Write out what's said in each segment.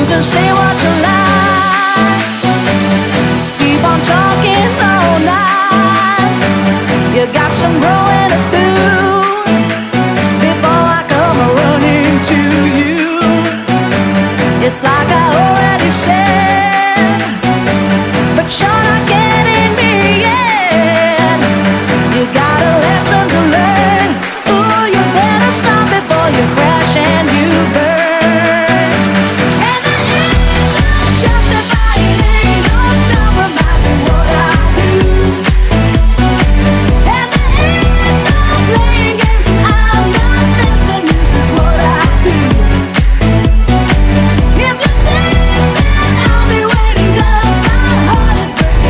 can say what you like, keep on talking all night. You got some growing to do before I come running to you. It's like I already said, but you're not getting me yet. You got a lesson to learn. Ooh, you better stop before you crash and you burn. And I ain't no justifying, ain't no compromising what I do. And there ain't no playing games, I'm not dancing, this is what I do. If you think that I'll be waiting, 'cause my heart is breaking.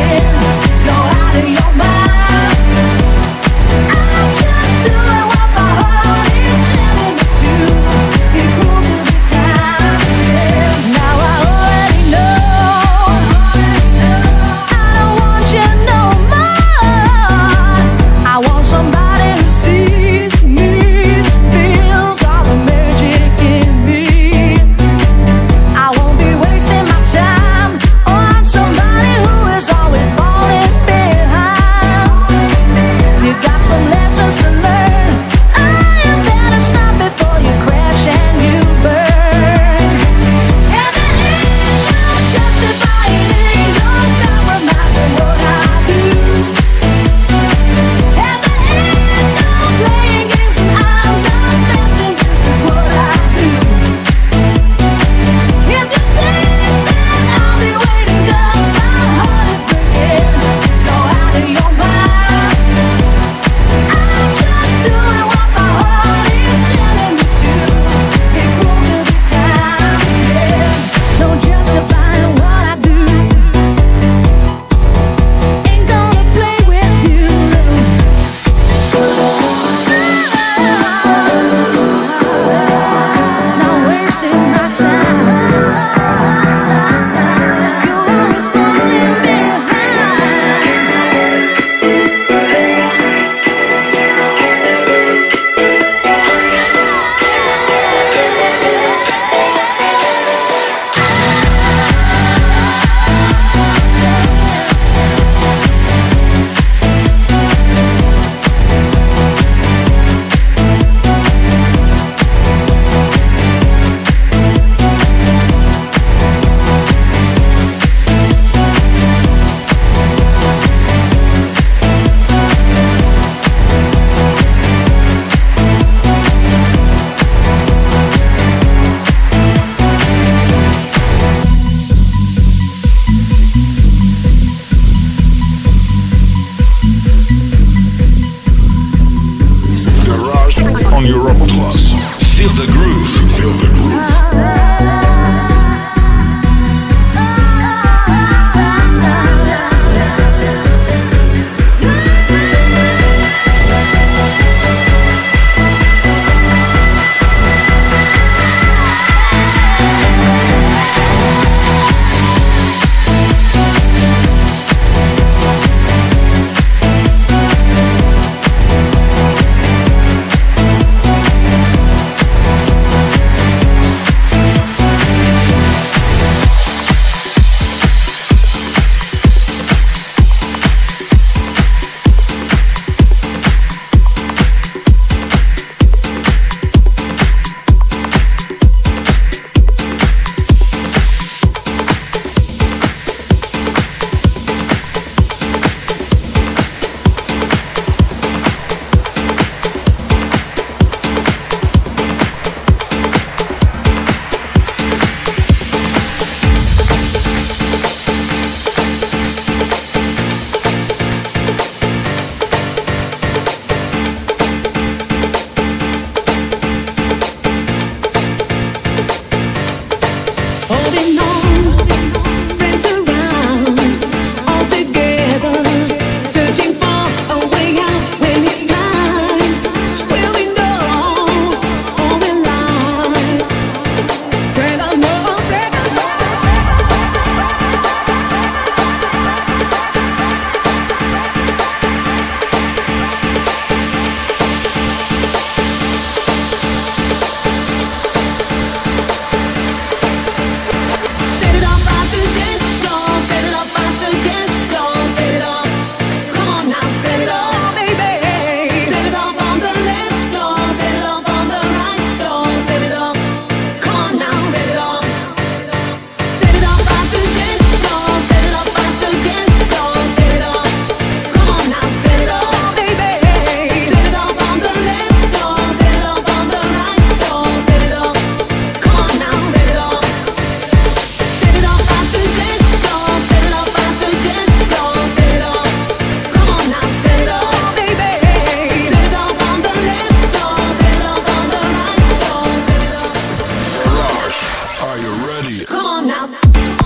now.